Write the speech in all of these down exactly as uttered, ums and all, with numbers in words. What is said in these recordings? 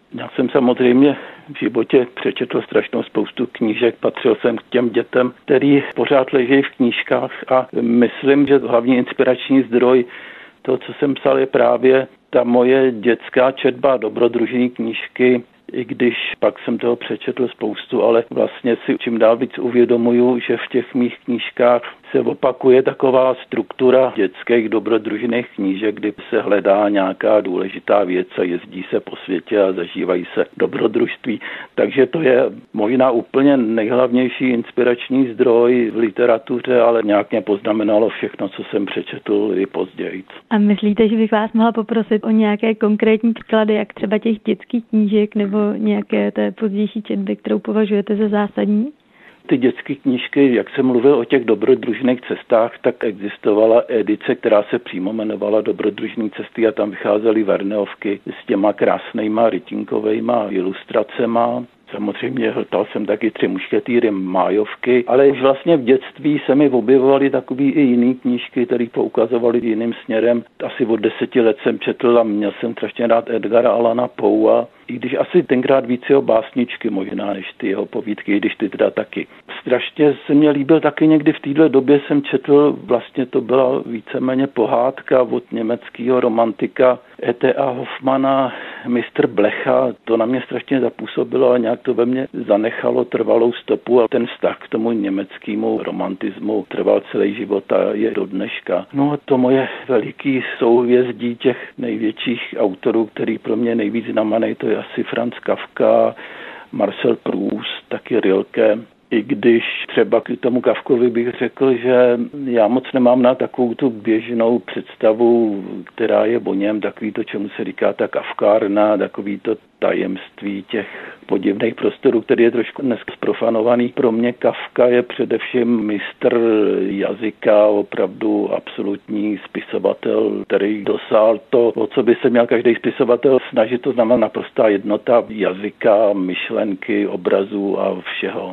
Já jsem samozřejmě v životě přečetl strašnou spoustu knížek, patřil jsem k těm dětem, který pořád leží v knížkách a myslím, že hlavní inspirační zdroj toho, co jsem psal, je právě ta moje dětská četba dobrodružné knížky, i když pak jsem toho přečetl spoustu, ale vlastně si čím dál víc uvědomuju, že v těch mých knížkách se opakuje taková struktura dětských dobrodružných knížek, kdy se hledá nějaká důležitá věc a jezdí se po světě a zažívají se dobrodružství. Takže to je možná úplně nejhlavnější inspirační zdroj v literatuře, ale nějak mě poznamenalo všechno, co jsem přečetl i později. A myslíte, že bych vás mohla poprosit o nějaké konkrétní příklady, jak třeba těch dětských knížek nebo nějaké té pozdější četby, kterou považujete za zásadní? Ty dětské knížky, jak jsem mluvil o těch dobrodružných cestách, tak existovala edice, která se přímo jmenovala Dobrodružné cesty a tam vycházely Verneovky s těma krásnýma rytinkovejma ilustracema. Samozřejmě hltal jsem taky Tři mušketýry, Májovky, ale už vlastně v dětství se mi objevovaly takový i jiný knížky, které poukazovaly jiným směrem. Asi od deseti let jsem četl a měl jsem strašně rád Edgara Allana Poea, i když asi tenkrát víc jeho básničky možná, než ty jeho povídky, i když ty teda taky. Strašně se mě líbil taky někdy v téhle době jsem četl, vlastně to byla víceméně pohádka od německého romantika E T A Hoffmana, mistr Blecha. To na mě strašně zapůsobilo a nějak to ve mně zanechalo trvalou stopu a ten vztah k tomu německému romantismu trval celý život a je do dneška. No a to moje veliký souhvězdí těch největších autorů, který pro mě nejvíc znamenají, to je asi Franz Kafka, Marcel Proust, taky Rilke. I když třeba k tomu Kafkovi bych řekl, že já moc nemám na takovou tu běžnou představu, která je o něm, takový to, čemu se říká ta kafkárna, takový to tajemství těch podivných prostorů, který je trošku dneska zprofanovaný. Pro mě Kafka je především mistr jazyka, opravdu absolutní spisovatel, který dosáhl to, o co by se měl každý spisovatel snažit, to znamená naprostá jednota jazyka, myšlenky, obrazů a všeho.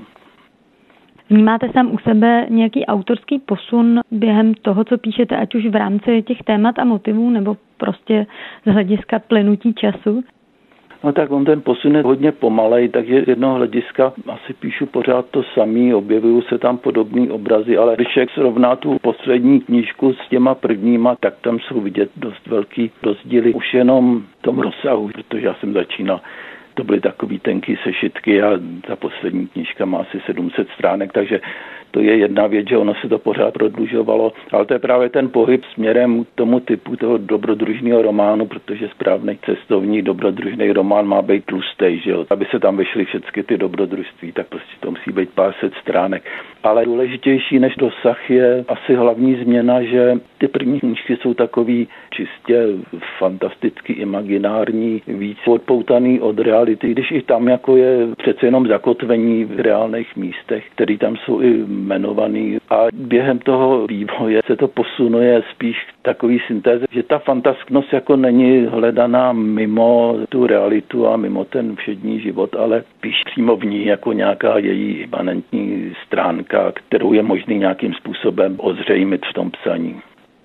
Vnímáte sám u sebe nějaký autorský posun během toho, co píšete, ať už v rámci těch témat a motivů, nebo prostě z hlediska plynutí času? No tak on ten posun je hodně pomalej, takže z jednoho hlediska asi píšu pořád to samý, objevují se tam podobné obrazy, ale když člověk srovná tu poslední knížku s těma prvníma, tak tam jsou vidět dost velký rozdíly už jenom v tom rozsahu, protože já jsem začínal. To byly takový tenký sešitky a ta poslední knížka má asi sedm set stránek, takže to je jedna věc, že ono se to pořád prodlužovalo, ale to je právě ten pohyb směrem k tomu typu toho dobrodružného románu, protože správný cestovní dobrodružný román má být tlustý, že jo. Aby se tam vešly všechny ty dobrodružství, tak prostě to musí být pár set stránek. Ale důležitější než dosah je asi hlavní změna, že ty první knížky jsou takový čistě fantasticky imaginární, víc odpoutaný od reality, když i tam jako je přece jenom zakotvení v reálných místech, které tam jsou i jmenovaný. A během toho vývoje se to posunuje spíš k takový syntéze, že ta fantasknost jako není hledaná mimo tu realitu a mimo ten všední život, ale spíš přímo v ní jako nějaká její imanentní stránka, kterou je možný nějakým způsobem ozřejmit v tom psaní.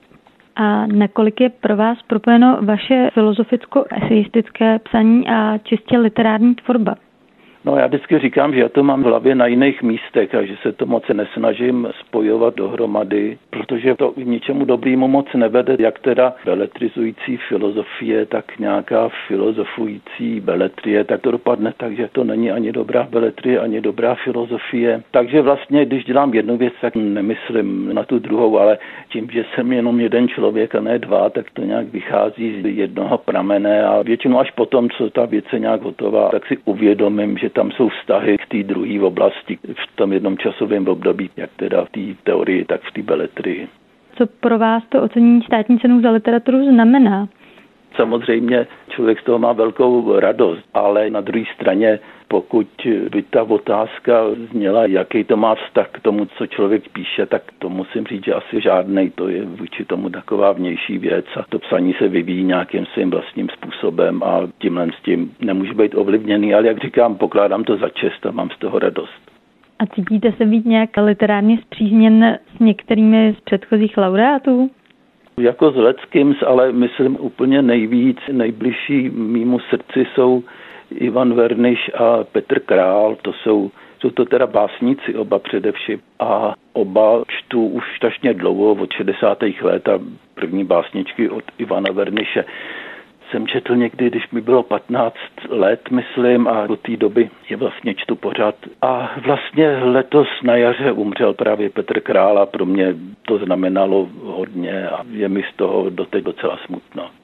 A nakolik je pro vás propojeno vaše filozoficko-eseistické psaní a čistě literární tvorba? No já vždycky říkám, že já to mám v hlavě na jiných místech a že se to moc nesnažím spojovat dohromady, protože to k ničemu dobrýmu moc nevede, jak teda beletrizující filozofie, tak nějaká filozofující beletrie, tak to dopadne tak, že to není ani dobrá beletrie, ani dobrá filozofie. Takže vlastně, když dělám jednu věc, tak nemyslím na tu druhou, ale tím, že jsem jenom jeden člověk a ne dva, tak to nějak vychází z jednoho pramene a většinou až potom, co ta věc je nějak hotová, tak si uvědomím, že tam jsou vztahy k té druhé oblasti v tom jednom časovém období, jak teda v té teorii, tak v té beletrii. Co pro vás to ocenění státní cenou za literaturu znamená? Samozřejmě člověk z toho má velkou radost, ale na druhé straně, pokud by ta otázka zněla, jaký to má vztah k tomu, co člověk píše, tak to musím říct, že asi žádnej, to je vůči tomu taková vnější věc a to psaní se vyvíjí nějakým svým vlastním způsobem a tímhle s tím nemůže být ovlivněný, ale jak říkám, pokládám to za čest a mám z toho radost. A cítíte se být nějak literárně spřízněn s některými z předchozích laureátů? Jako s leckým, ale myslím úplně nejvíc, nejbližší mýmu srdci jsou Ivan Verniš a Petr Král, to jsou, jsou to teda básníci oba především a oba čtu už strašně dlouho, od šedesátých let a první básničky od Ivana Verniše jsem četl někdy, když mi bylo patnáct let, myslím, a do té doby je vlastně čtu pořád. A vlastně letos na jaře umřel právě Petr Král a pro mě to znamenalo hodně a je mi z toho doteď docela smutno.